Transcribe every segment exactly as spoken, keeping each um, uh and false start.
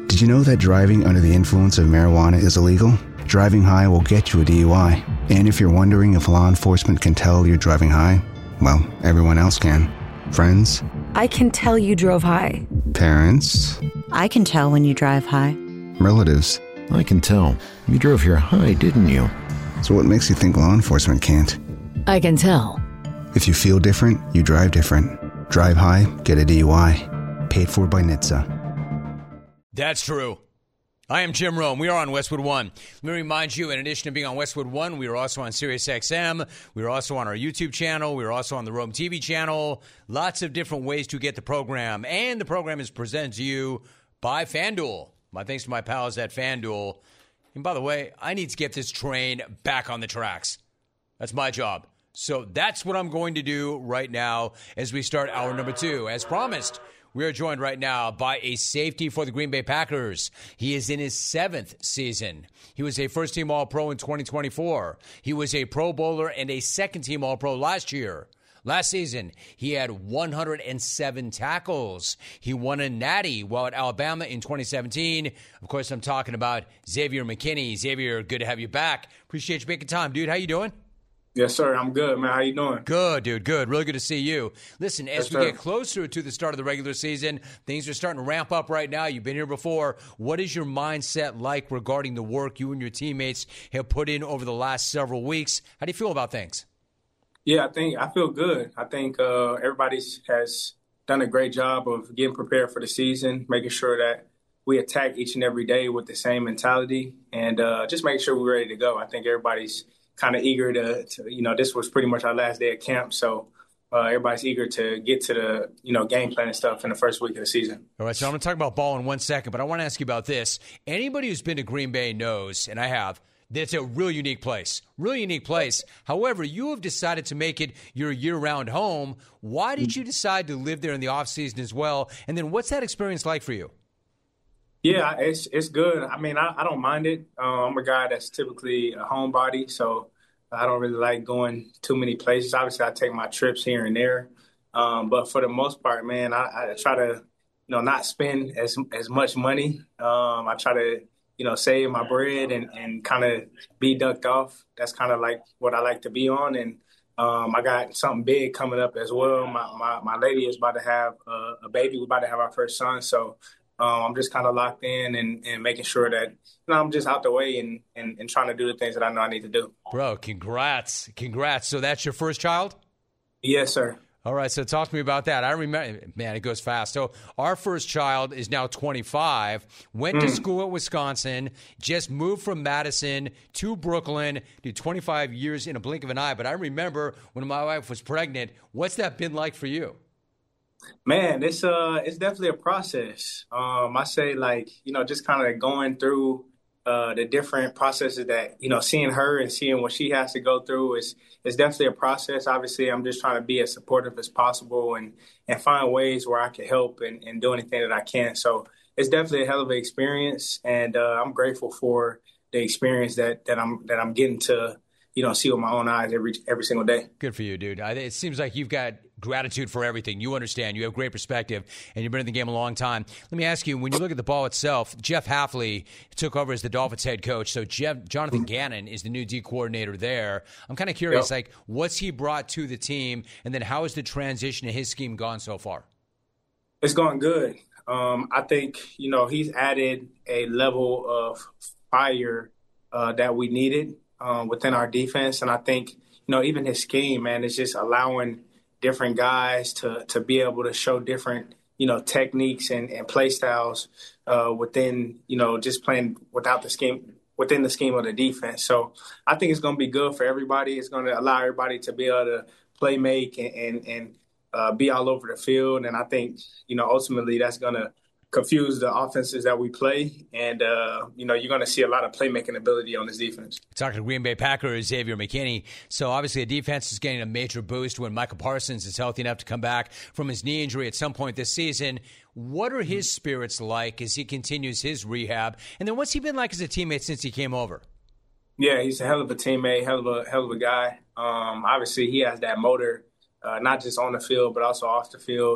Did you know that driving under the influence of marijuana is illegal? Driving high will get you a D U I. And if you're wondering if law enforcement can tell you're driving high, well, everyone else can. Friends? I can tell you drove high. Parents? I can tell when you drive high. Relatives? I can tell. You drove here high, didn't you? So what makes you think law enforcement can't? I can tell. If you feel different, you drive different. Drive high, get a D U I. Paid for by N H T S A. That's true. I am Jim Rome. We are on Westwood One. Let me remind you, in addition to being on Westwood One, we are also on Sirius X M. We are also on our YouTube channel. We are also on the Rome T V channel. Lots of different ways to get the program. And the program is presented to you by FanDuel. My thanks to my pals at FanDuel. And by the way, I need to get this train back on the tracks. That's my job. So that's what I'm going to do right now as we start hour number two. As promised, we are joined right now by a safety for the Green Bay Packers. He is in his seventh season. He was a first-team All-Pro in twenty twenty-four. He was a Pro Bowler and a second-team All-Pro last year. Last season, he had one hundred seven tackles. He won a natty while at Alabama in twenty seventeen. Of course, I'm talking about Xavier McKinney. Xavier, good to have you back. Appreciate you making time, dude. How you doing? Yes, sir. I'm good, man. How you doing? Good, dude. Good. Really good to see you. Listen, as yes, we sir. get closer to the start of the regular season, things are starting to ramp up right now. You've been here before. What is your mindset like regarding the work you and your teammates have put in over the last several weeks? How do you feel about things? Yeah, I think I feel good. I think uh, everybody has done a great job of getting prepared for the season, making sure that we attack each and every day with the same mentality, and uh, just making sure we're ready to go. I think everybody's kind of eager to, to, you know, this was pretty much our last day at camp. So uh, everybody's eager to get to the, you know, game plan and stuff in the first week of the season. All right, so I'm going to talk about ball in one second, but I want to ask you about this. Anybody who's been to Green Bay knows, and I have, that it's a really unique place, really unique place. However, you have decided to make it your year-round home. Why did you decide to live there in the offseason as well? And then what's that experience like for you? Yeah, it's it's good. I mean, I, I don't mind it. Uh, I'm a guy that's typically a homebody, so I don't really like going too many places. Obviously, I take my trips here and there, um, but for the most part, man, I, I try to, you know, not spend as as much money. Um, I try to, you know, save my bread and, and kind of be ducked off. That's kind of like what I like to be on. And um, I got something big coming up as well. My my, my lady is about to have a, a baby. We're about to have our first son, so. Um, I'm just kind of locked in and, and making sure that, you know, I'm just out the way and, and, and trying to do the things that I know I need to do. Bro, congrats. Congrats. So that's your first child? Yes, sir. All right, so talk to me about that. I remember, man, it goes fast. So our first child is now twenty-five, went mm. to school at Wisconsin, just moved from Madison to Brooklyn, did twenty-five years in a blink of an eye. But I remember when my wife was pregnant. What's that been like for you? Man, it's uh, it's definitely a process. Um, I say like, you know, just kind of going through uh, the different processes that, you know, seeing her and seeing what she has to go through is is definitely a process. Obviously, I'm just trying to be as supportive as possible and, and find ways where I can help and, and do anything that I can. So it's definitely a hell of an experience, and uh, I'm grateful for the experience that that I'm that I'm getting to, you know, see with my own eyes every every single day. Good for you, dude. I, it seems like you've got gratitude for everything. You understand. You have great perspective, and you've been in the game a long time. Let me ask you, when you look at the ball itself, Jeff Hafley took over as the Dolphins head coach. So Jeff, Jonathan Gannon is the new D coordinator there. I'm kind of curious, yep. like, what's he brought to the team, and then how has the transition to his scheme gone so far? It's going good. Um, I think, you know, he's added a level of fire uh, that we needed um, within our defense. And I think, you know, even his scheme, man, is just allowing different guys to to be able to show different, you know, techniques and, and play styles uh, within, you know, just playing without the scheme, within the scheme of the defense. So I think it's going to be good for everybody. It's going to allow everybody to be able to play, make, and, and, and uh, be all over the field. And I think, you know, ultimately that's going to confuse the offenses that we play. And, uh, you know, you're going to see a lot of playmaking ability on this defense. Talking to Green Bay Packers, Xavier McKinney. So obviously the defense is getting a major boost when Michael Parsons is healthy enough to come back from his knee injury at some point this season. What are his spirits like as he continues his rehab? And then what's he been like as a teammate since he came over? Yeah, he's a hell of a teammate, hell of a hell of a guy. Um, obviously, he has that motor, uh, not just on the field, but also off the field.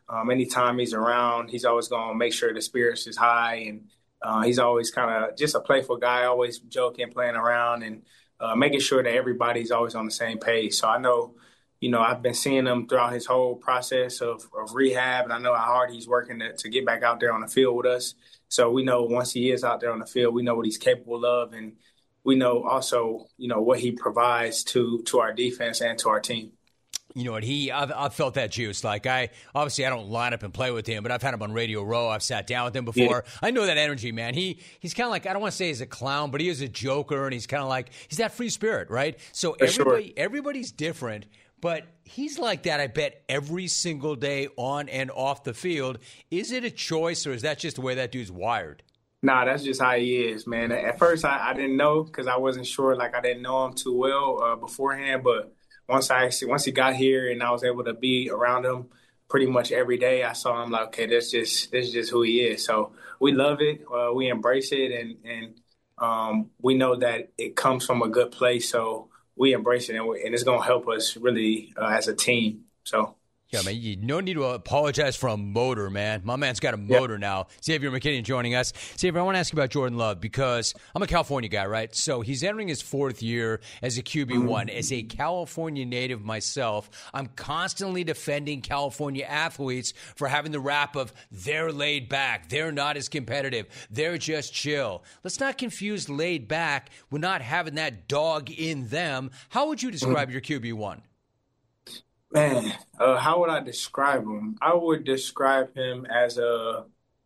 Um, anytime he's around, he's always going to make sure the spirits is high. And uh, he's always kind of just a playful guy, always joking, playing around, and uh, making sure that everybody's always on the same page. So I know, you know, I've been seeing him throughout his whole process of, of rehab, and I know how hard he's working to, to get back out there on the field with us. So we know once he is out there on the field, we know what he's capable of, and we know also, you know, what he provides to to our defense and to our team. You know what, he, I've, I've felt that juice. Like, I, obviously I don't line up and play with him, but I've had him on Radio Row. I've sat down with him before. Yeah. I know that energy, man. He, he's kind of like, I don't want to say he's a clown, but he is a joker, and he's kind of like, he's that free spirit, right? So For everybody, sure. everybody's different, but he's like that, I bet, every single day on and off the field. Is it a choice, or is that just the way that dude's wired? Nah, that's just how he is, man. At first, I, I didn't know because I wasn't sure. Like, I didn't know him too well uh, beforehand, but Once I actually, once he got here and I was able to be around him pretty much every day, I saw him like, okay, that's just this is just who he is. So we love it, uh, we embrace it, and and um, we know that it comes from a good place. So we embrace it, and, we, and it's gonna help us really uh, as a team. So. Yeah, man, you no need to apologize for a motor, man. My man's got a motor yep. now. Xavier McKinney joining us. Xavier, I want to ask you about Jordan Love because I'm a California guy, right? So he's entering his fourth year as a Q B one. Mm-hmm. As a California native myself, I'm constantly defending California athletes for having the rap of they're laid back, they're not as competitive, they're just chill. Let's not confuse laid back with not having that dog in them. How would you describe mm-hmm. your Q B one? Man, uh, how would I describe him? I would describe him as a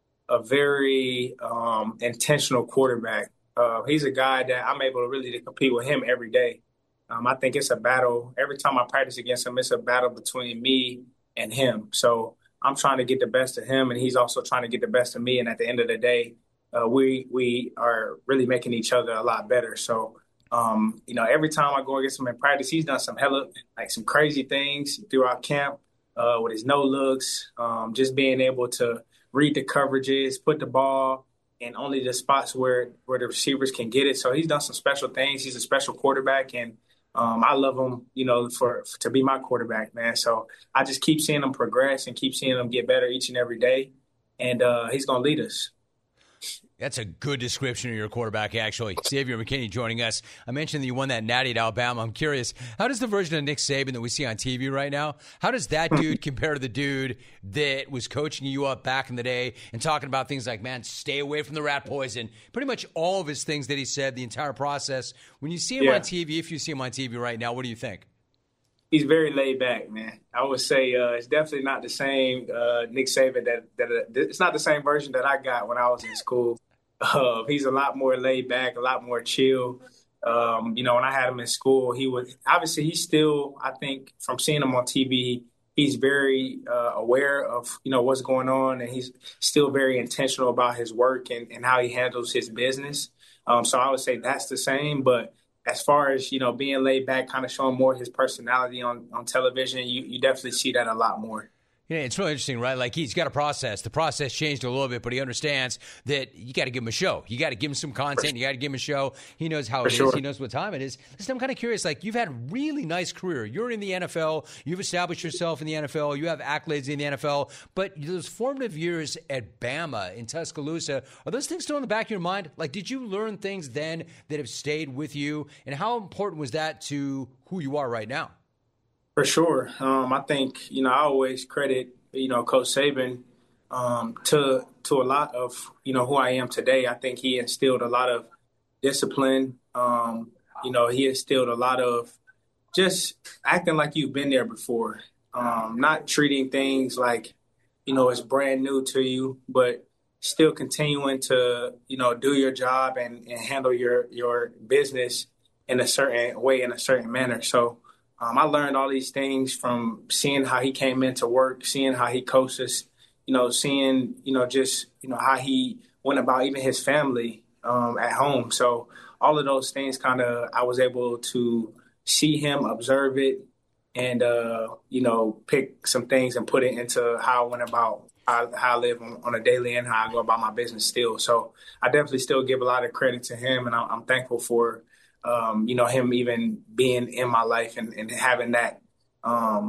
a very um, intentional quarterback. Uh, he's a guy that I'm able to really to compete with him every day. Um, I think it's a battle. Every time I practice against him, it's a battle between me and him. So I'm trying to get the best of him, and he's also trying to get the best of me. And at the end of the day, uh, we we are really making each other a lot better. So. Um, you know, every time I go against him in practice, he's done some hella, like some crazy things throughout camp uh, with his no looks, um, just being able to read the coverages, put the ball in only the spots where, where the receivers can get it. So he's done some special things. He's a special quarterback, and um, I love him, you know, for, for to be my quarterback, man. So I just keep seeing him progress and keep seeing him get better each and every day, and uh, he's going to lead us. That's a good description of your quarterback, actually. Xavier McKinney joining us. I mentioned that you won that natty at Alabama. I'm curious, how does the version of Nick Saban that we see on T V right now, how does that dude compare to the dude that was coaching you up back in the day and talking about things like, man, stay away from the rat poison? Pretty much all of his things that he said, the entire process. When you see him yeah. on T V, if you see him on T V right now, what do you think? He's very laid back, man. I would say uh, it's definitely not the same uh, Nick Saban that, that uh, it's not the same version that I got when I was in school. Uh, he's a lot more laid back, a lot more chill. Um, you know, when I had him in school, he was obviously he's still, I think, from seeing him on T V, he's very uh, aware of, you know, what's going on, and he's still very intentional about his work and, and how he handles his business. Um, so I would say that's the same. But as far as, you know, being laid back, kind of showing more his personality on, on television, you, you definitely see that a lot more. Yeah, it's really interesting, right? Like, he's got a process. The process changed a little bit, but he understands that you got to give him a show. You got to give him some content. You got to give him a show. He knows how For it sure. is. He knows what time it is. Listen, I'm kind of curious. Like, you've had a really nice career. You're in the N F L. You've established yourself in the N F L. You have accolades in the N F L. But those formative years at Bama, in Tuscaloosa, are those things still in the back of your mind? Like, did you learn things then that have stayed with you? And how important was that to who you are right now? For sure. Um, I think, you know, I always credit you know, Coach Saban, um, to to a lot of, you know, who I am today. I think he instilled a lot of discipline. Um, you know, he instilled a lot of just acting like you've been there before, um, not treating things like, you know, it's brand new to you, but still continuing to, you know, do your job and, and handle your, your business in a certain way, in a certain manner. So, Um, I learned all these things from seeing how he came into work, seeing how he coaches, you know, seeing, you know, just, you know, how he went about even his family um, at home. So all of those things kind of I was able to see him, observe it, and, uh, you know, pick some things and put it into how I went about how, how I live on, on a daily and how I go about my business still. So I definitely still give a lot of credit to him, and I'm, I'm thankful for Um, you know, him even being in my life and, and having that, um,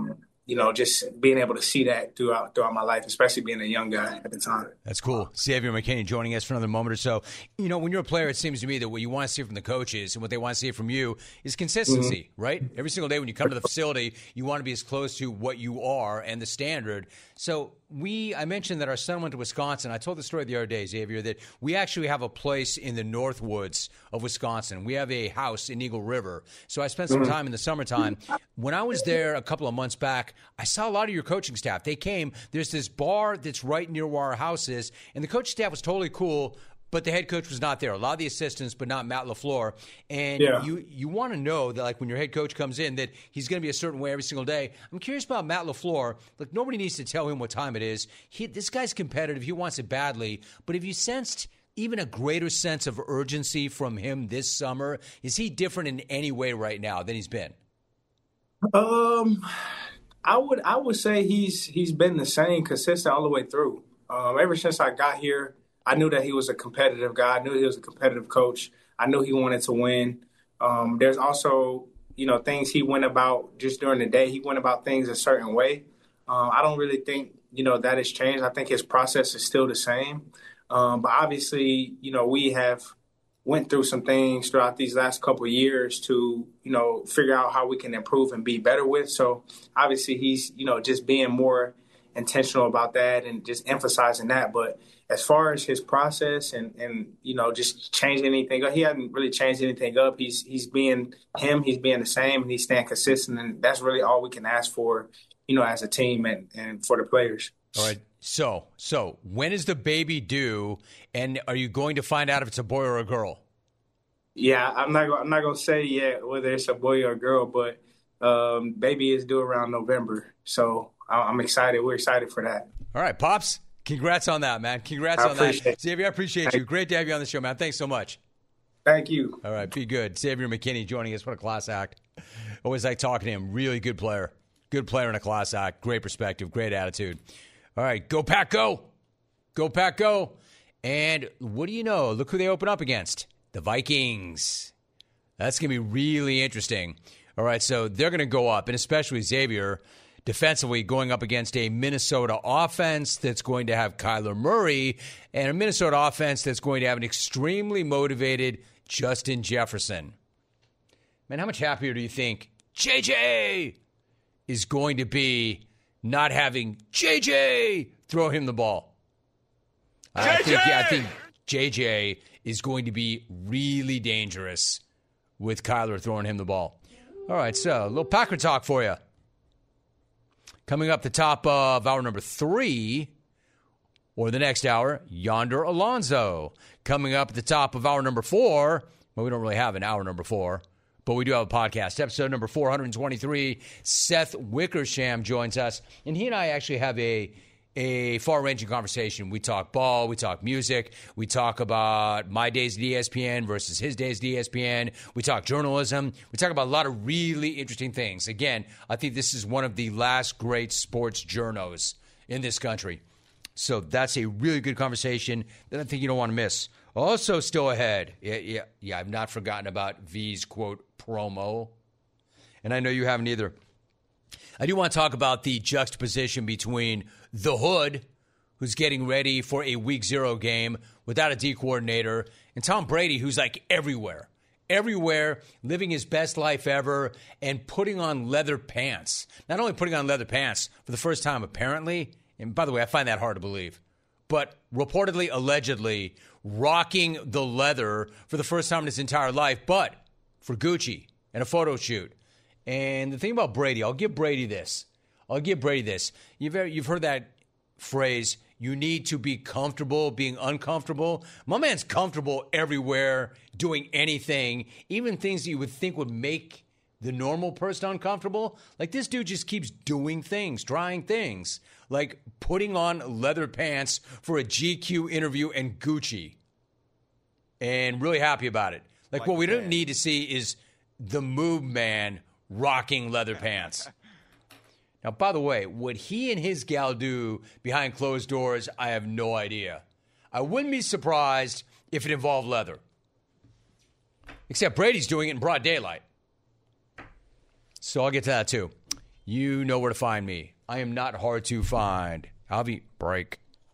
you know, just being able to see that throughout throughout my life, especially being a young guy at the time. That's cool. Xavier McKinney joining us for another moment or so. You know, when you're a player, it seems to me that what you want to see from the coaches and what they want to see from you is consistency, mm-hmm. right? Every single day when you come to the facility, you want to be as close to what you are and the standard. So we, I mentioned that our son went to Wisconsin. I told the story the other day, Xavier, that we actually have a place in the Northwoods of Wisconsin. We have a house in Eagle River. So I spent some time in the summertime. When I was there a couple of months back, I saw a lot of your coaching staff. They came. There's this bar that's right near where our house is, and the coaching staff was totally cool, but the head coach was not there. A lot of the assistants, but not Matt LaFleur. And yeah. you you want to know that, like, when your head coach comes in, that he's going to be a certain way every single day. I'm curious about Matt LaFleur. Like, nobody needs to tell him what time it is. He, this guy's competitive. He wants it badly. But have you sensed even a greater sense of urgency from him this summer? Is he different in any way right now than he's been? Um, I would I would say he's he's been the same, consistent all the way through. Um, ever since I got here, I knew that he was a competitive guy. I knew he was a competitive coach. I knew he wanted to win. Um, there's also, you know, things he went about just during the day. He went about things a certain way. Um, I don't really think, you know, that has changed. I think his process is still the same. Um, but obviously, you know, we have went through some things throughout these last couple of years to, you know, figure out how we can improve and be better with. So obviously he's, you know, just being more intentional about that and just emphasizing that. But as far as his process and, and, you know, just changing anything up, he hasn't really changed anything up. He's he's being him, he's being the same, and he's staying consistent. And that's really all we can ask for, you know, as a team and, and for the players. All right. So, so when is the baby due, and are you going to find out if it's a boy or a girl? Yeah, I'm not. I'm not gonna say yet whether it's a boy or a girl, but um, baby is due around November. So I'm excited. We're excited for that. All right, Pops. Congrats on that, man. Congrats I on that. It. Xavier, I appreciate you. Great to have you on the show, man. Thanks so much. Thank you. All right, be good. Xavier McKinney joining us. What a class act. Always like talking to him. Really good player. Good player in a class act. Great perspective. Great attitude. All right, go Pack, go. Go Pack, go. And what do you know? Look who they open up against. The Vikings. That's going to be really interesting. All right, so they're going to go up, and especially Xavier, defensively going up against a Minnesota offense that's going to have Kyler Murray and a Minnesota offense that's going to have an extremely motivated Justin Jefferson. Man, how much happier do you think J J is going to be not having J J throw him the ball? I think, yeah, I think J J is going to be really dangerous with Kyler throwing him the ball. All right, so a little Packer talk for you. Coming up the top of hour number three, or the next hour, Yonder Alonso. Coming up at the top of hour number four, well, we don't really have an hour number four, but we do have a podcast. Episode number four twenty-three, Seth Wickersham joins us, and he and I actually have a a far-ranging conversation. We talk ball, we talk music, we talk about my days at E S P N versus his days at E S P N. We talk journalism. We talk about a lot of really interesting things. Again, I think this is one of the last great sports journos in this country. So that's a really good conversation that I think you don't want to miss. Also still ahead, yeah, yeah, yeah, I've not forgotten about V's, quote, promo. And I know you haven't either. I do want to talk about the juxtaposition between the Hood, who's getting ready for a week zero game without a D coordinator, and Tom Brady, who's like everywhere, everywhere, living his best life ever and putting on leather pants. Not only putting on leather pants for the first time, apparently, and by the way, I find that hard to believe, but reportedly, allegedly, rocking the leather for the first time in his entire life, but for Gucci and a photo shoot. And the thing about Brady, I'll give Brady this. I'll give Brady this. You've you've heard that phrase, you need to be comfortable being uncomfortable. My man's comfortable everywhere, doing anything, even things that you would think would make the normal person uncomfortable. Like, this dude just keeps doing things, trying things, like putting on leather pants for a G Q interview and Gucci. And really happy about it. Like, like what we don't need to see is the Moob Man rocking leather pants. Now, by the way, what he and his gal do behind closed doors, I have no idea. I wouldn't be surprised if it involved leather. Except Brady's doing it in broad daylight. So I'll get to that too. You know where to find me. I am not hard to find. Alvy, break.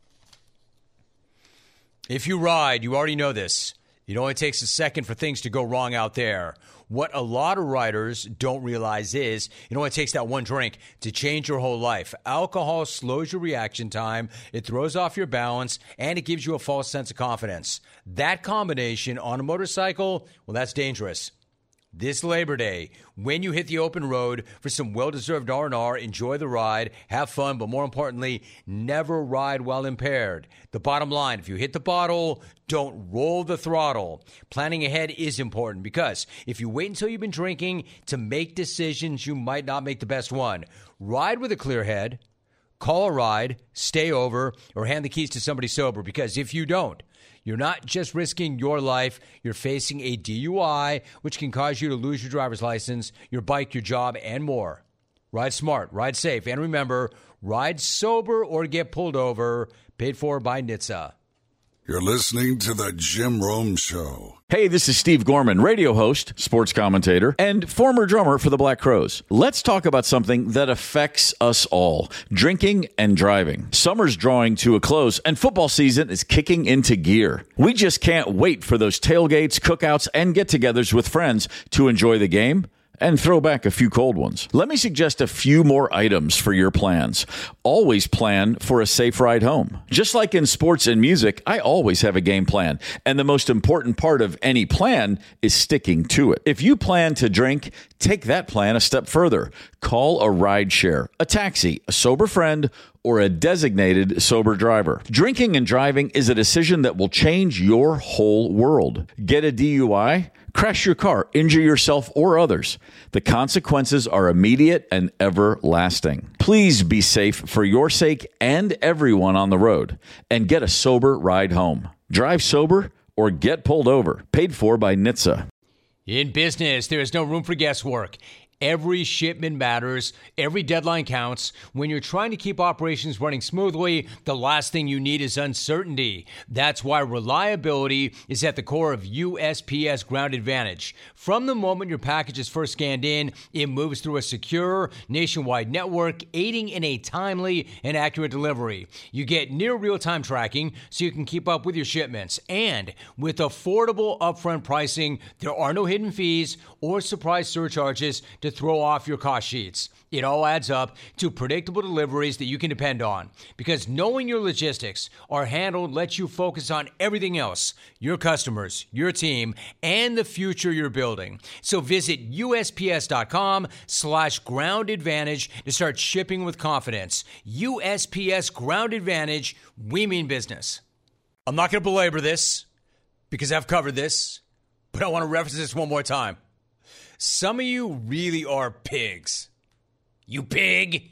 If you ride, you already know this. It only takes a second for things to go wrong out there. What a lot of riders don't realize is it only takes that one drink to change your whole life. Alcohol slows your reaction time, it throws off your balance, and it gives you a false sense of confidence. That combination on a motorcycle, well, that's dangerous. This Labor Day, when you hit the open road for some well-deserved R and R, enjoy the ride, have fun, but more importantly, never ride while impaired. The bottom line, if you hit the bottle, don't roll the throttle. Planning ahead is important because if you wait until you've been drinking to make decisions, you might not make the best one. Ride with a clear head, call a ride, stay over, or hand the keys to somebody sober, because if you don't, you're not just risking your life, you're facing a D U I, which can cause you to lose your driver's license, your bike, your job, and more. Ride smart, ride safe, and remember, ride sober or get pulled over. Paid for by N H T S A. You're listening to The Jim Rome Show. Hey, this is Steve Gorman, radio host, sports commentator, and former drummer for the Black Crowes. Let's talk about something that affects us all, drinking and driving. Summer's drawing to a close, and football season is kicking into gear. We just can't wait for those tailgates, cookouts, and get-togethers with friends to enjoy the game and throw back a few cold ones. Let me suggest a few more items for your plans. Always plan for a safe ride home. Just like in sports and music, I always have a game plan. And the most important part of any plan is sticking to it. If you plan to drink, take that plan a step further. Call a ride share, a taxi, a sober friend, or a designated sober driver. Drinking and driving is a decision that will change your whole world. Get a D U I? Crash your car, injure yourself or others. The consequences are immediate and everlasting. Please be safe for your sake and everyone on the road, and get a sober ride home. Drive sober or get pulled over. Paid for by N H T S A. In business, there is no room for guesswork. Every shipment matters. Every deadline counts. When you're trying to keep operations running smoothly, the last thing you need is uncertainty. That's why reliability is at the core of U S P S Ground Advantage. From the moment your package is first scanned in, it moves through a secure, nationwide network, aiding in a timely and accurate delivery. You get near real-time tracking so you can keep up with your shipments. And with affordable upfront pricing, there are no hidden fees or surprise surcharges to throw off your cost sheets. It all adds up to predictable deliveries that you can depend on, because knowing your logistics are handled lets you focus on everything else, your customers, your team, and the future you're building. So visit U S P S dot com slash ground advantage to start shipping with confidence. U S P S Ground Advantage, we mean business. I'm not going to belabor this because I've covered this, but I want to reference this one more time. Some of you really are pigs. You pig.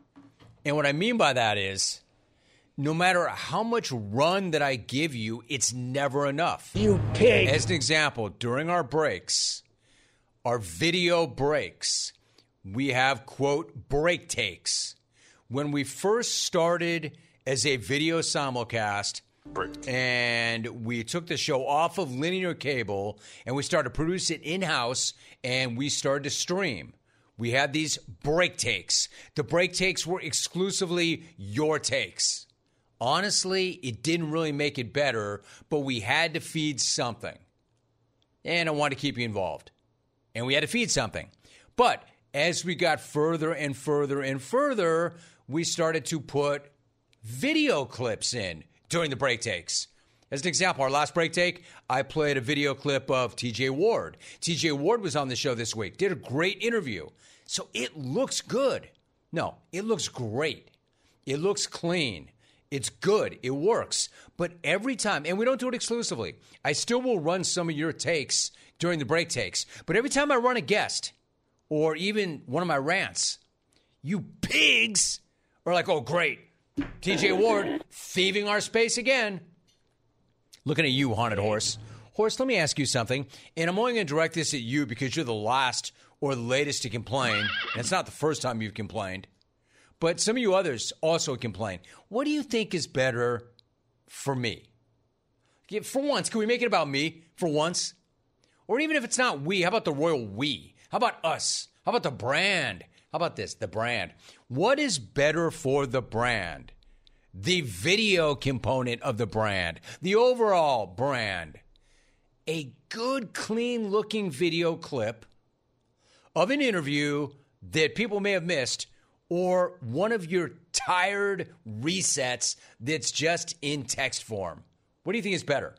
And what I mean by that is, no matter how much run that I give you, it's never enough. You pig. As an example, during our breaks, our video breaks, we have, quote, break takes. When we first started as a video simulcast, and we took the show off of linear cable and we started to produce it in-house and we started to stream. We had these break takes. The break takes were exclusively your takes. Honestly, it didn't really make it better, but we had to feed something. And I wanted to keep you involved. And we had to feed something. But as we got further and further and further, we started to put video clips in during the break takes. As an example, our last break take, I played a video clip of T J Ward. T J Ward was on the show this week, did a great interview. So it looks good. No, it looks great. It looks clean. It's good. It works. But every time, and we don't do it exclusively, I still will run some of your takes during the break takes. But every time I run a guest or even one of my rants, you pigs are like, oh, great. T J Ward, thieving our space again. Looking at you, Haunted Horse. Horse, let me ask you something. And I'm only going to direct this at you because you're the last or the latest to complain. And it's not the first time you've complained. But some of you others also complain. What do you think is better for me? For once, can we make it about me for once? Or even if it's not we, how about the royal we? How about us? How about the brand? How about this? The brand. What is better for the brand? The video component of the brand, the overall brand. A good, clean-looking video clip of an interview that people may have missed, or one of your tired resets that's just in text form. What do you think is better?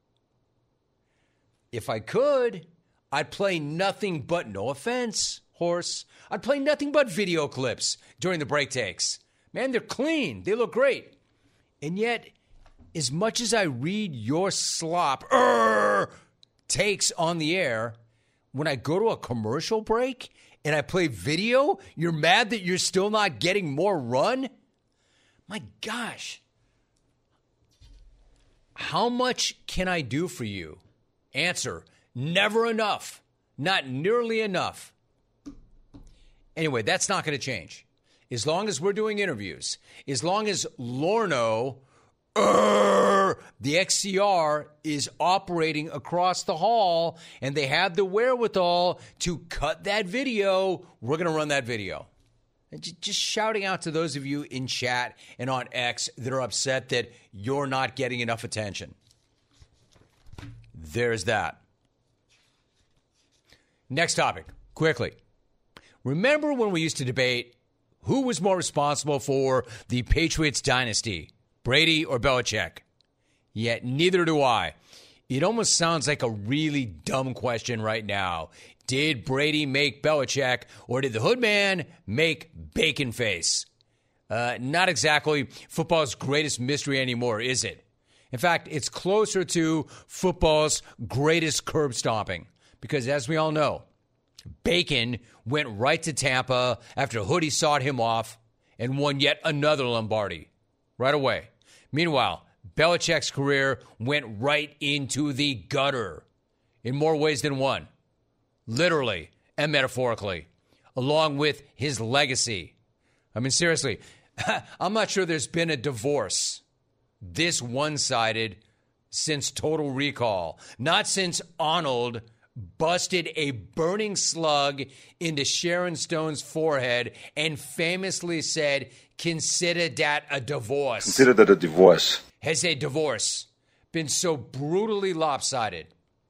If I could, I'd play nothing but, no offense, horse, I'd play nothing but video clips during the break takes. Man, they're clean. They look great. And yet, as much as I read your slop er, takes on the air, when I go to a commercial break and I play video, you're mad that you're still not getting more run? My gosh. How much can I do for you? Answer, never enough. Not nearly enough. Anyway, that's not going to change. As long as we're doing interviews, as long as Lorno, uh, the X C R, is operating across the hall and they have the wherewithal to cut that video, we're going to run that video. And just shouting out to those of you in chat and on X that are upset that you're not getting enough attention. There's that. Next topic, quickly. Remember when we used to debate who was more responsible for the Patriots dynasty, Brady or Belichick? Yet neither do I. It almost sounds like a really dumb question right now. Did Brady make Belichick, or did the Hoodman make Bacon Face? Uh, not exactly football's greatest mystery anymore, is it? In fact, it's closer to football's greatest curb stomping. Because as we all know, Bacon went right to Tampa after Hoodie sawed him off and won yet another Lombardi right away. Meanwhile, Belichick's career went right into the gutter in more ways than one, literally and metaphorically, along with his legacy. I mean, seriously, I'm not sure there's been a divorce this one-sided since Total Recall, not since Arnold busted a burning slug into Sharon Stone's forehead and famously said, consider that a divorce. Consider that a divorce. Has a divorce been so brutally lopsided?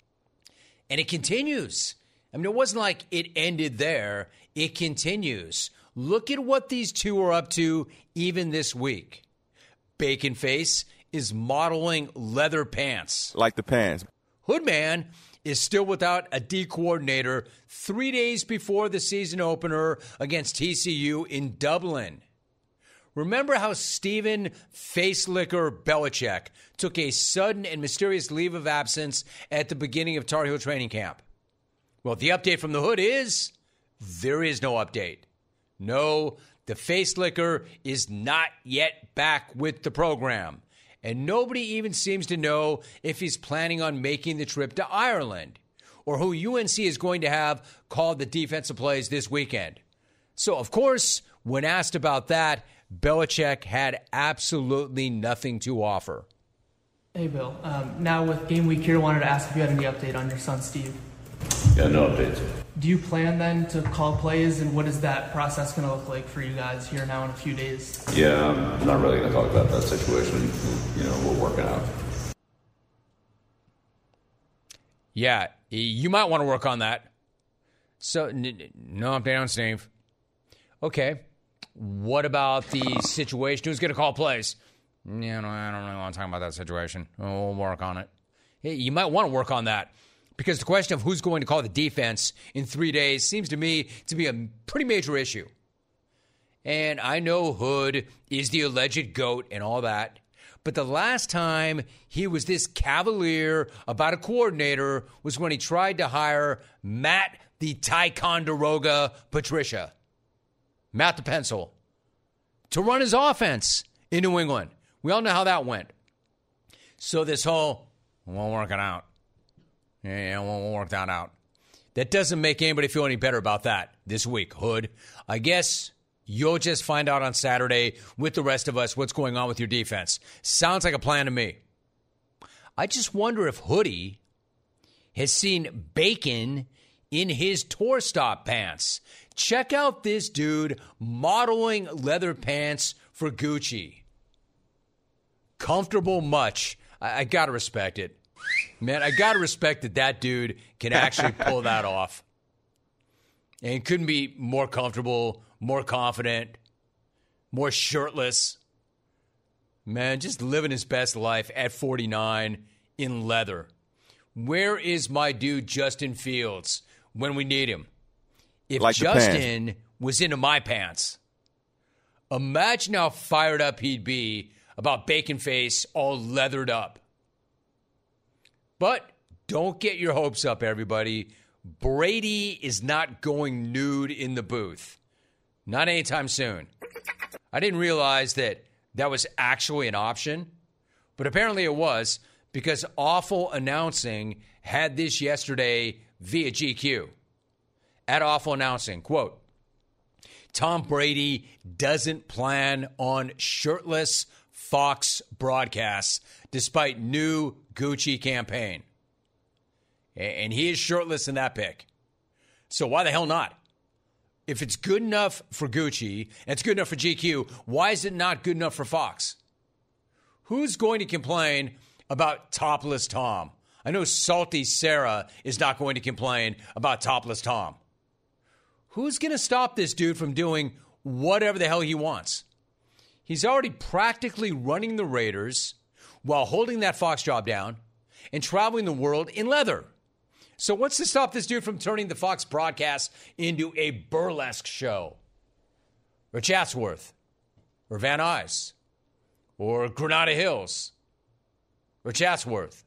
And it continues. I mean, it wasn't like it ended there. It continues. Look at what these two are up to even this week. Bacon Face is modeling leather pants. Like the pants. Hoodman is still without a D coordinator three days before the season opener against T C U in Dublin. Remember how Stephen Facelicker Belichick took a sudden and mysterious leave of absence at the beginning of Tar Heel training camp? Well, the update from the Hood is there is no update. No, the Facelicker is not yet back with the program. And nobody even seems to know if he's planning on making the trip to Ireland or who U N C is going to have call the defensive plays this weekend. So, of course, when asked about that, Belichick had absolutely nothing to offer. Hey, Bill. Um, now with game week here, I wanted to ask if you had any update on your son, Steve. Yeah, no updates. Do you plan then to call plays, and what is that process going to look like for you guys here now in a few days? Yeah, I'm not really going to talk about that situation. You know, we're working out. Yeah, you might want to work on that. So, n- no update on Steve. Okay. What about the situation? Who's going to call plays? Yeah, no, I don't really want to talk about that situation. We'll work on it. Hey, you might want to work on that. Because the question of who's going to call the defense in three days seems to me to be a pretty major issue. And I know Hood is the alleged GOAT and all that. But the last time he was this cavalier about a coordinator was when he tried to hire Matt the Ticonderoga Patricia, Matt the Pencil, to run his offense in New England. We all know how that went. So this whole, we'll work it out. Yeah, we'll work that out. That doesn't make anybody feel any better about that this week, Hood. I guess you'll just find out on Saturday with the rest of us what's going on with your defense. Sounds like a plan to me. I just wonder if Hoodie has seen Bacon in his tour stop pants. Check out this dude modeling leather pants for Gucci. Comfortable much. I, I got to respect it. Man, I got to respect that that dude can actually pull that off. And couldn't be more comfortable, more confident, more shirtless. Man, just living his best life at forty-nine in leather. Where is my dude Justin Fields when we need him? If like Justin was into my pants, imagine how fired up he'd be about Bacon Face all leathered up. But don't get your hopes up, everybody. Brady is not going nude in the booth. Not anytime soon. I didn't realize that that was actually an option, but apparently it was because Awful Announcing had this yesterday via G Q. At Awful Announcing, quote, Tom Brady doesn't plan on shirtless Fox broadcasts despite new Gucci campaign. And he is shirtless in that pic. So why the hell not? If it's good enough for Gucci and it's good enough for G Q, why is it not good enough for Fox? Who's going to complain about topless Tom? I know Salty Sarah is not going to complain about topless Tom. Who's going to stop this dude from doing whatever the hell he wants? He's already practically running the Raiders while holding that Fox job down and traveling the world in leather. So what's to stop this dude from turning the Fox broadcast into a burlesque show? Or Chatsworth? Or Van Nuys? Or Granada Hills? Or Chatsworth?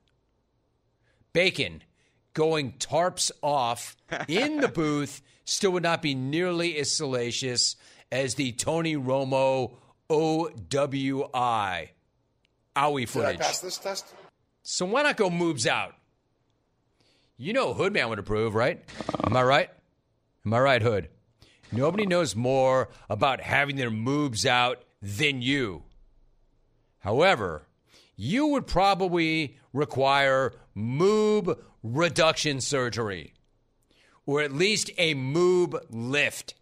Bacon going tarps off in the booth still would not be nearly as salacious as the Tony Romo O W I owie footage. Did I pass this test? So why not go moobs out? You know Hoodman would approve, right? Am I right? Am I right, Hood? Nobody knows more about having their moobs out than you. However, you would probably require moob reduction surgery, or at least a moob lift.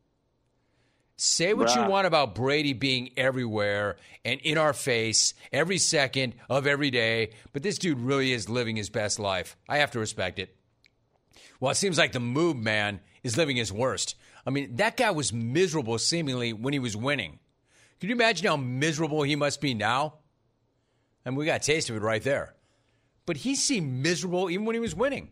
Say what Bruh. you want about Brady being everywhere and in our face every second of every day, but this dude really is living his best life. I have to respect it. Well, it seems like the moob man is living his worst. I mean, that guy was miserable seemingly when he was winning. Can you imagine how miserable he must be now? I mean, we got a taste of it right there. But he seemed miserable even when he was winning.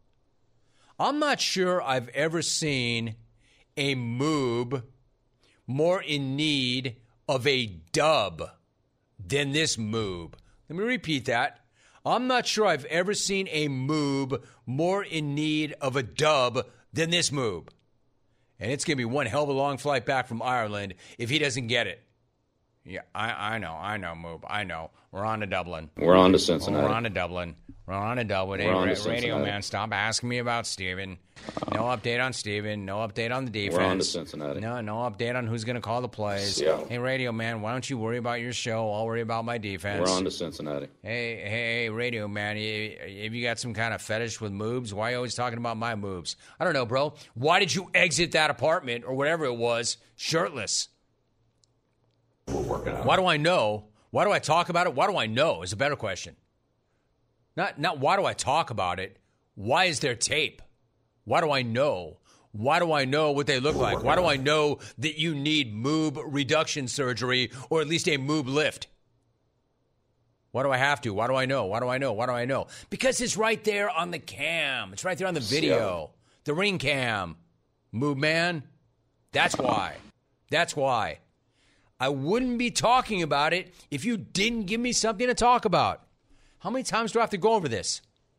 I'm not sure I've ever seen a moob more in need of a dub than this moob. Let me repeat that. I'm not sure I've ever seen a moob more in need of a dub than this moob. And it's going to be one hell of a long flight back from Ireland if he doesn't get it. Yeah, I, I know, I know, moob, I know. We're on to Dublin. We're on to Cincinnati. We're on to Dublin. We're on to Dublin. Hey, ra- radio man, stop asking me about Steven. No update on Steven. No update on the defense. We're on to Cincinnati. No, no update on who's going to call the plays. Yeah. Hey, radio man, why don't you worry about your show? I'll worry about my defense. We're on to Cincinnati. Hey, hey, hey, radio man, have you got some kind of fetish with moobs? Why are you always talking about my moobs? I don't know, bro. Why did you exit that apartment or whatever it was shirtless? We're working out. Why do I know? Why do I talk about it? Why do I know is a better question. Not, not why do I talk about it? Why is there tape? Why do I know? Why do I know what they look like? Why do I know that you need moob reduction surgery or at least a moob lift? Why do I have to? Why do I know? Why do I know? Why do I know? Because it's right there on the cam. It's right there on the video. The ring cam. Moob man. That's why. That's why. I wouldn't be talking about it if you didn't give me something to talk about. How many times do I have to go over this?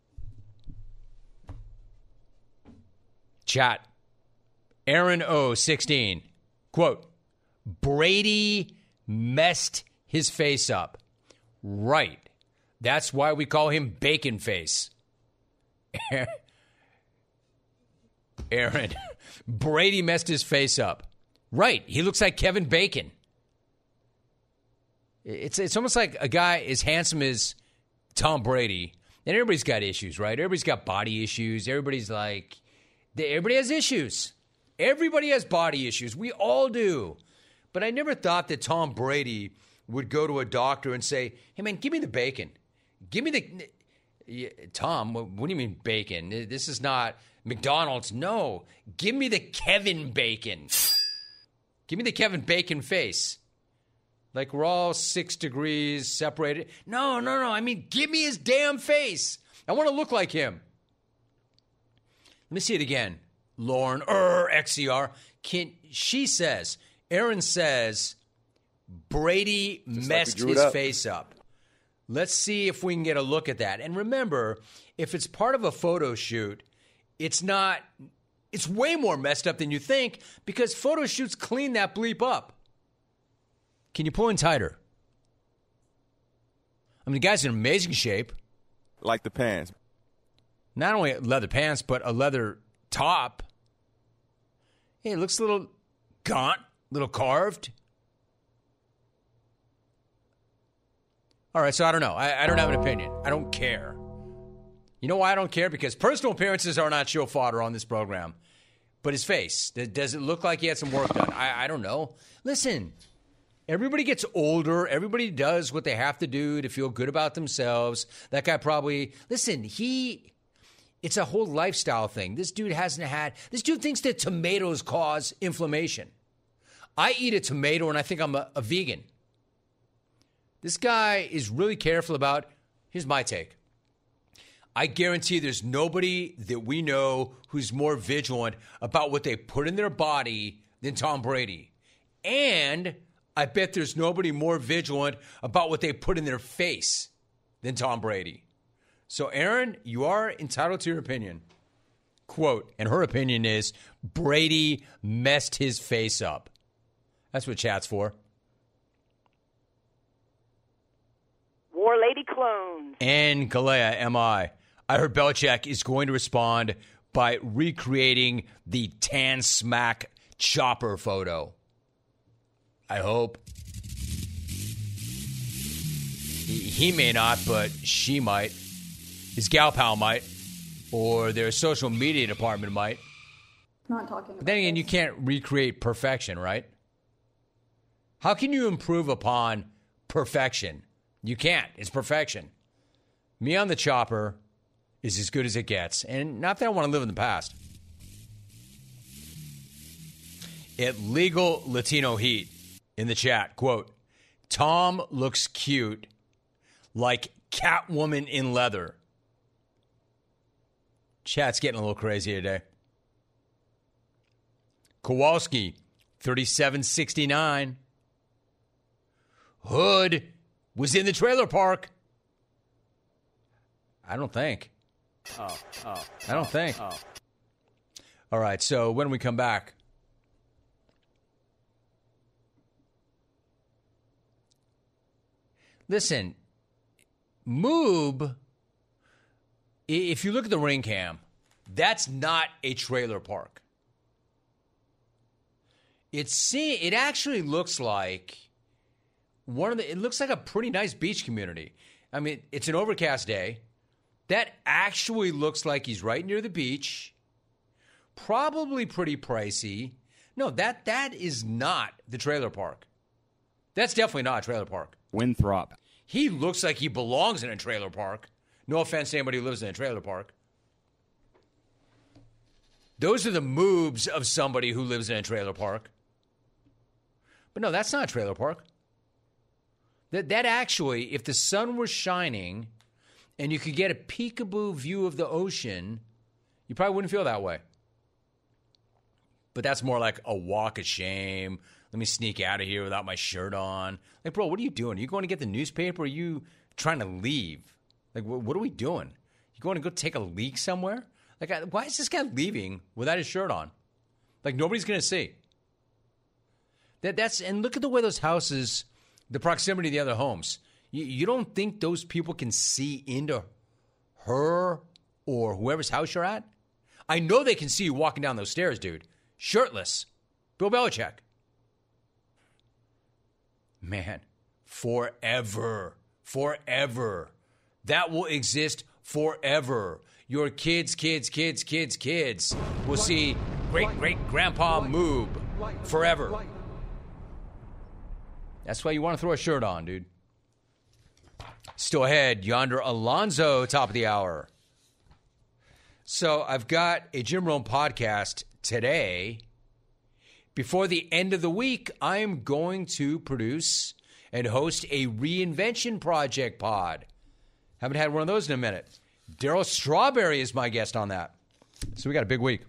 Chat. Aaron O, sixteen. Quote, Brady messed his face up. Right. That's why we call him Bacon Face. Aaron, Brady messed his face up. Right. He looks like Kevin Bacon. It's it's almost like a guy as handsome as Tom Brady, and everybody's got issues, right? Everybody's got body issues. Everybody's like, They, everybody has issues. Everybody has body issues. We all do. But I never thought that Tom Brady would go to a doctor and say, hey, man, give me the bacon. Give me the... Yeah, Tom, what do you mean bacon? This is not McDonald's. No. Give me the Kevin Bacon. Give me the Kevin Bacon face. Like we're all six degrees separated. No, no, no. I mean, give me his damn face. I want to look like him. Let me see it again. Lauren, er, X C R. Can, she says, Aaron says, Brady Just messed like his up. face up. Let's see if we can get a look at that. And remember, if it's part of a photo shoot, it's not, it's way more messed up than you think because photo shoots clean that bleep up. Can you pull in tighter? I mean, the guy's in amazing shape. Like the pants. Not only leather pants, but a leather top. Hey, it looks a little gaunt, a little carved. All right, so I don't know. I, I don't have an opinion. I don't care. You know why I don't care? Because personal appearances are not show fodder on this program. But his face, does it look like he had some work done? I, I don't know. Listen, everybody gets older. Everybody does what they have to do to feel good about themselves. That guy probably, listen, he, it's a whole lifestyle thing. This dude hasn't had, this dude thinks that tomatoes cause inflammation. I eat a tomato and I think I'm a, a vegan. This guy is really careful about, here's my take. I guarantee there's nobody that we know who's more vigilant about what they put in their body than Tom Brady. And I bet there's nobody more vigilant about what they put in their face than Tom Brady. So, Aaron, you are entitled to your opinion. Quote, and her opinion is, Brady messed his face up. That's what chat's for. War Lady Clones. And Galea, am I. I heard Belichick is going to respond by recreating the tan smack chopper photo. I hope. He, he may not, but she might. His gal pal might. Or their social media department might. Not talking about But then again, this. you can't recreate perfection, right? How can you improve upon perfection? You can't. It's perfection. Me on the chopper is as good as it gets. And not that I want to live in the past. At Legal Latino Heat in the chat, quote, Tom looks cute like Catwoman in leather. Chat's getting a little crazy today. Kowalski, thirty-seven sixty-nine. Hood was in the trailer park. I don't think. Oh, oh. I don't think. Oh. All right, so when we come back, listen, Moob, if you look at the ring cam, that's not a trailer park. It's it actually looks like one of the. It looks like a pretty nice beach community. I mean, it's an overcast day. That actually looks like he's right near the beach. Probably pretty pricey. No, that that is not the trailer park. That's definitely not a trailer park. Winthrop. He looks like he belongs in a trailer park. No offense to anybody who lives in a trailer park. Those are the moves of somebody who lives in a trailer park. But no, that's not a trailer park. That that actually, if the sun were shining and you could get a peekaboo view of the ocean, you probably wouldn't feel that way. But that's more like a walk of shame. Let me sneak out of here without my shirt on. Like, bro, what are you doing? Are you going to get the newspaper? Or are you trying to leave? Like, what are we doing? You going to go take a leak somewhere? Like, why is this guy leaving without his shirt on? Like, nobody's going to see. That that's and look at the way those houses, the proximity to the other homes. You, you don't think those people can see into her or whoever's house you're at? I know they can see you walking down those stairs, dude. Shirtless. Bill Belichick. Man, forever. Forever. That will exist forever. your kids, kids, kids, kids, kids will see great-great-grandpa Moob forever. That's why you want to throw a shirt on, dude. Still ahead, Yonder Alonso, top of the hour. So I've got a Jim Rome podcast today. Before the end of the week, I am going to produce and host a Reinvention Project pod. Haven't had one of those in a minute. Darryl Strawberry is my guest on that. So we got a big week.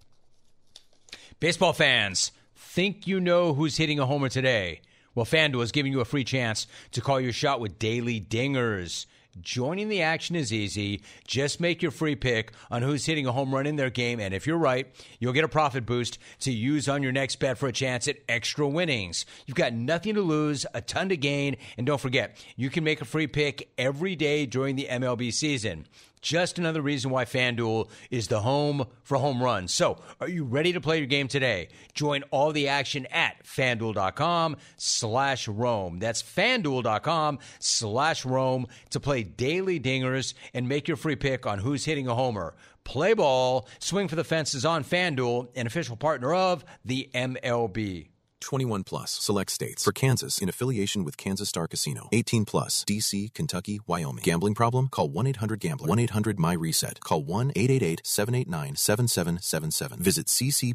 Baseball fans, think you know who's hitting a homer today? Well, FanDuel is giving you a free chance to call your shot with daily dingers. Joining the action is easy. Just make your free pick on who's hitting a home run in their game, and if you're right, you'll get a profit boost to use on your next bet for a chance at extra winnings. You've got nothing to lose, a ton to gain, and don't forget, you can make a free pick every day during the M L B season. Just another reason why FanDuel is the home for home runs. So, are you ready to play your game today? Join all the action at FanDuel.com slash Rome. That's FanDuel.com slash Rome to play daily dingers and make your free pick on who's hitting a homer. Play ball, swing for the fences on FanDuel, an official partner of the M L B. twenty-one plus, select states. For Kansas, in affiliation with Kansas Star Casino. eighteen plus, D C, Kentucky, Wyoming. Gambling problem? Call one eight hundred gambler. one eight hundred my reset. Call one eight eight eight seven eight nine seven seven seven seven. Visit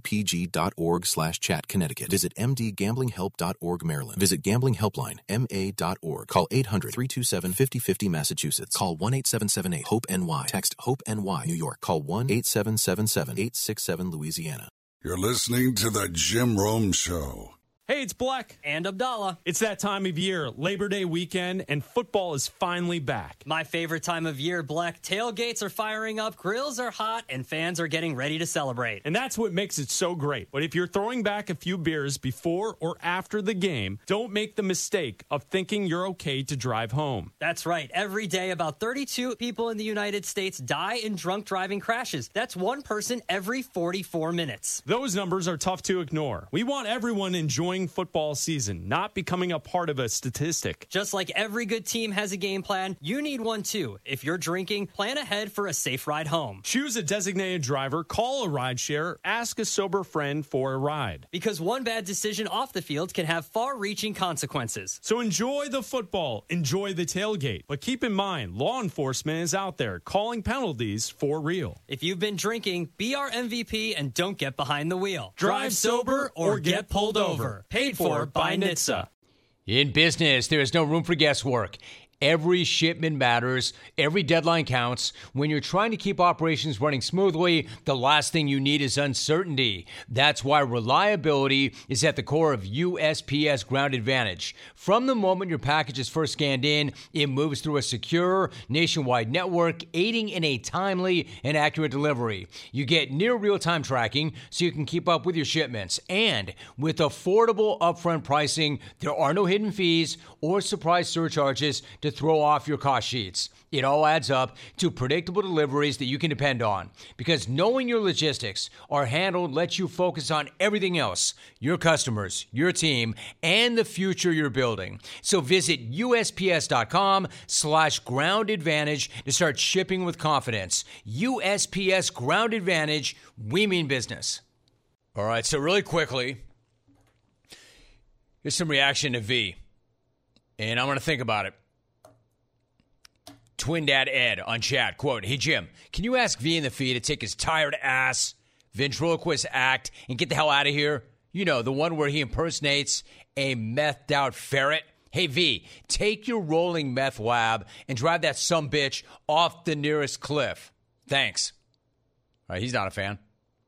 ccpg.org slash chat Connecticut. Visit mdgamblinghelp.org Maryland. Visit Gambling Helpline, M A dot org. Call eight hundred three two seven five zero five zero Massachusetts. Call one eight seven seven eight hope N Y. Text HOPE-NY, New York. Call one eight seven seven seven eight six seven Louisiana. You're listening to The Jim Rome Show. Hey, it's Black. And Abdallah. It's that time of year, Labor Day weekend, and football is finally back. My favorite time of year, Black. Tailgates are firing up, grills are hot, and fans are getting ready to celebrate. And that's what makes it so great. But if you're throwing back a few beers before or after the game, don't make the mistake of thinking you're okay to drive home. That's right. Every day, about thirty-two people in the United States die in drunk driving crashes. That's one person every forty-four minutes. Those numbers are tough to ignore. We want everyone enjoying football season, not becoming a part of a statistic. Just like every good team has a game plan, you need one too. If you're drinking, plan ahead for a safe ride home. Choose a designated driver, call a rideshare, ask a sober friend for a ride. Because one bad decision off the field can have far-reaching consequences. So enjoy the football, enjoy the tailgate, but keep in mind, law enforcement is out there calling penalties for real. If you've been drinking, be our M V P and don't get behind the wheel. Drive sober or get pulled over. Paid for by N H T S A. In business, there is no room for guesswork. Every shipment matters. Every deadline counts. When you're trying to keep operations running smoothly, the last thing you need is uncertainty. That's why reliability is at the core of U S P S Ground Advantage. From the moment your package is first scanned in, it moves through a secure, nationwide network, aiding in a timely and accurate delivery. You get near real-time tracking so you can keep up with your shipments. And with affordable upfront pricing, there are no hidden fees or surprise surcharges to throw off your cost sheets. It all adds up to predictable deliveries that you can depend on. Because knowing your logistics are handled lets you focus on everything else, your customers, your team, and the future you're building. So visit U S P S dot com slash ground advantage to start shipping with confidence. U S P S Ground Advantage, we mean business. All right, so really quickly, here's some reaction to V. And I'm going to think about it. Twin Dad Ed on chat, quote, "Hey, Jim, can you ask V in the feed to take his tired ass ventriloquist act and get the hell out of here? You know, the one where he impersonates a methed out ferret. Hey, V, take your rolling meth lab and drive that sumbitch off the nearest cliff. Thanks." All right, he's not a fan.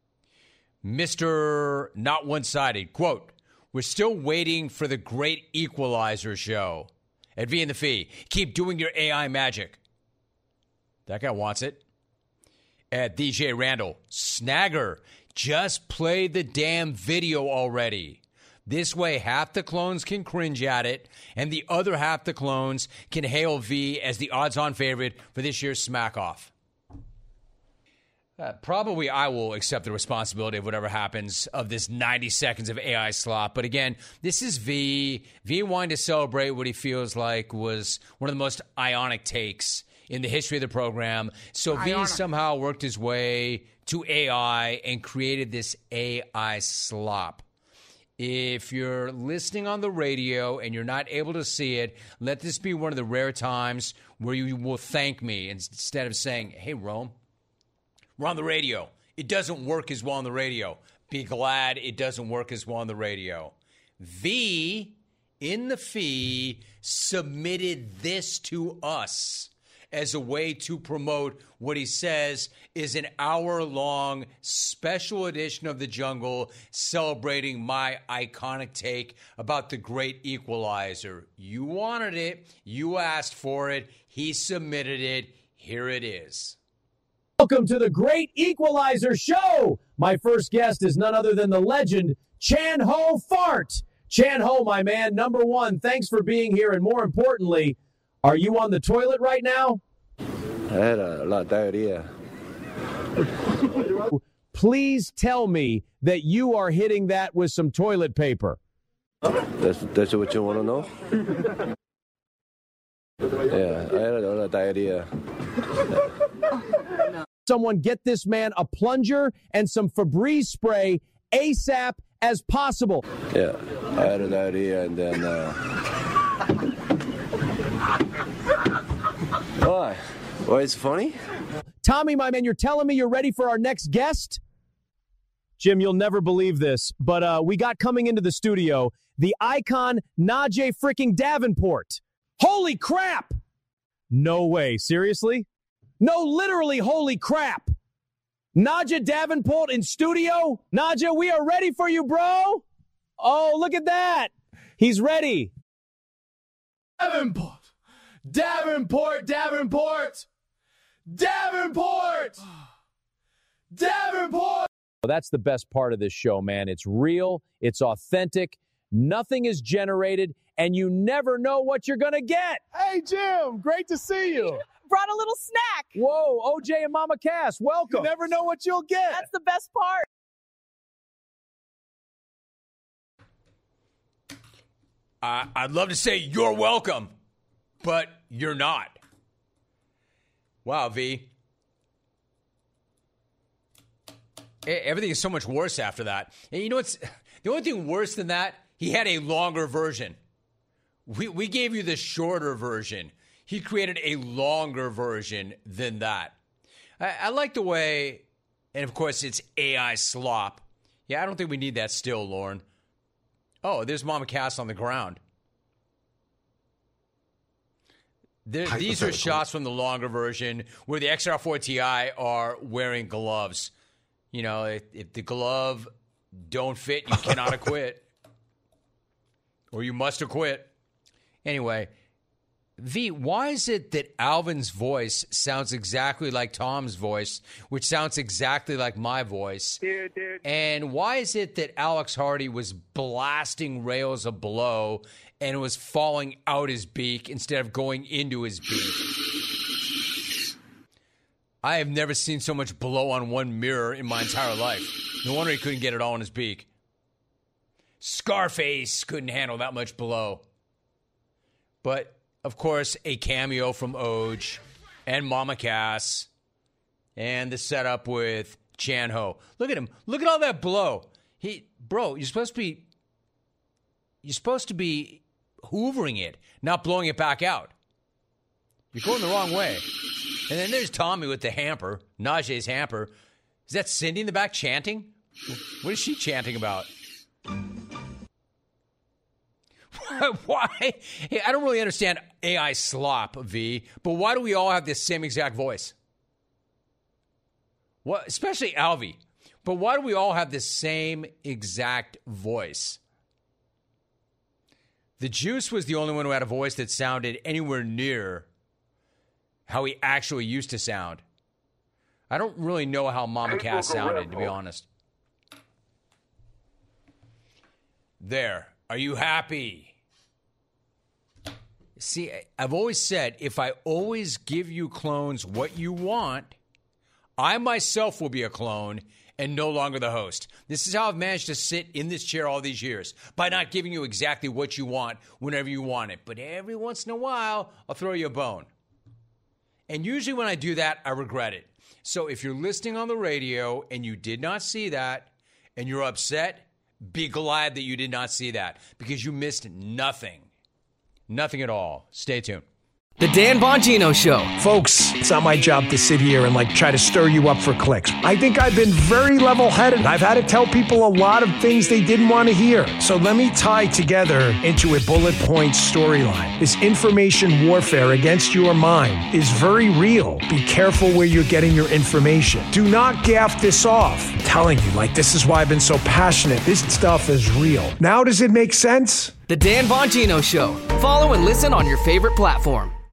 Mister Not One-Sided, quote, "We're still waiting for the great Equalizer show." At V in the Fee, keep doing your A I magic. That guy wants it. At D J Randall, Snagger, just play the damn video already. This way, half the clones can cringe at it, and the other half the clones can hail V as the odds-on favorite for this year's Smack-Off. Uh, probably I will accept the responsibility of whatever happens of this ninety seconds of A I slop. But again, this is V. V wanting to celebrate what he feels like was one of the most ionic takes in the history of the program. So V somehow worked his way to A I and created this A I slop. If you're listening on the radio and you're not able to see it, let this be one of the rare times where you will thank me instead of saying, hey, Rome, we're on the radio. It doesn't work as well on the radio. Be glad it doesn't work as well on the radio. V, in the fee, submitted this to us as a way to promote what he says is an hour-long special edition of The Jungle celebrating my iconic take about the great Equalizer. You wanted it. You asked for it. He submitted it. Here it is. Welcome to the Great Equalizer Show. My first guest is none other than the legend, Chan Ho Fart. Chan Ho, my man, number one, thanks for being here. And more importantly, are you on the toilet right now? I had a lot of diarrhea. Please tell me that you are hitting that with some toilet paper. That's, that's what you want to know? Yeah, I had a lot of diarrhea. Someone get this man a plunger and some Febreze spray ASAP as possible. Yeah, I had a diarrhea and then... Uh... Why? Why is it funny? Tommy, my man, you're telling me you're ready for our next guest? Jim, you'll never believe this, but uh, we got coming into the studio the icon Najee freaking Davenport. Holy crap! No way. Seriously? No, literally, holy crap. Najee Davenport in studio? Najee, we are ready for you, bro. Oh, look at that. He's ready. Davenport. Davenport, Davenport. Davenport. Davenport. Well, that's the best part of this show, man. It's real. It's authentic. Nothing is generated, and you never know what you're going to get. Hey, Jim. Great to see you. Brought a little snack. Whoa, O J and Mama Cass, welcome. You never know what you'll get. That's the best part. Uh, I'd love to say you're welcome, but you're not. Wow, V. Everything is so much worse after that. And you know what's the only thing worse than that? He had a longer version. We we gave you the shorter version. He created a longer version than that. I, I like the way, and of course it's A I slop. Yeah, I don't think we need that still, Lauren. Oh, there's Mama Cass on the ground. There, these are shots from the longer version where the X R four Ti are wearing gloves. You know, if, if the glove don't fit, you cannot acquit. Or you must acquit. Anyway, V, why is it that Alvin's voice sounds exactly like Tom's voice, which sounds exactly like my voice? Dude, dude. And why is it that Alex Hardy was blasting rails of blow and it was falling out his beak instead of going into his beak? I have never seen so much blow on one mirror in my entire life. No wonder he couldn't get it all in his beak. Scarface couldn't handle that much blow. But, of course, a cameo from Oj and Mama Cass and the setup with Chan Ho. Look at him. Look at all that blow. He, bro, you're supposed to be, you're supposed to be hoovering it, not blowing it back out. You're going the wrong way. And then there's Tommy with the hamper, Najee's hamper. Is that Cindy in the back chanting? What is she chanting about? Why? Hey, I don't really understand A I slop, V, but why do we all have this same exact voice? What, especially Alvy. But why do we all have the same exact voice? The Juice was the only one who had a voice that sounded anywhere near how he actually used to sound. I don't really know how Mama Cass sounded, to be honest. There. Are you happy? See, I've always said, if I always give you clones what you want, I myself will be a clone and no longer the host. This is how I've managed to sit in this chair all these years, by not giving you exactly what you want whenever you want it. But every once in a while, I'll throw you a bone. And usually when I do that, I regret it. So if you're listening on the radio and you did not see that and you're upset, be glad that you did not see that because you missed nothing. Nothing at all. Stay tuned. The Dan Bongino Show. Folks, it's not my job to sit here and like try to stir you up for clicks. I think I've been very level-headed. I've had to tell people a lot of things they didn't want to hear. So let me tie together into a bullet point storyline. This information warfare against your mind is very real. Be careful where you're getting your information. Do not gaff this off. I'm telling you, like, this is why I've been so passionate. This stuff is real. Now does it make sense? The Dan Bongino Show. Follow and listen on your favorite platform.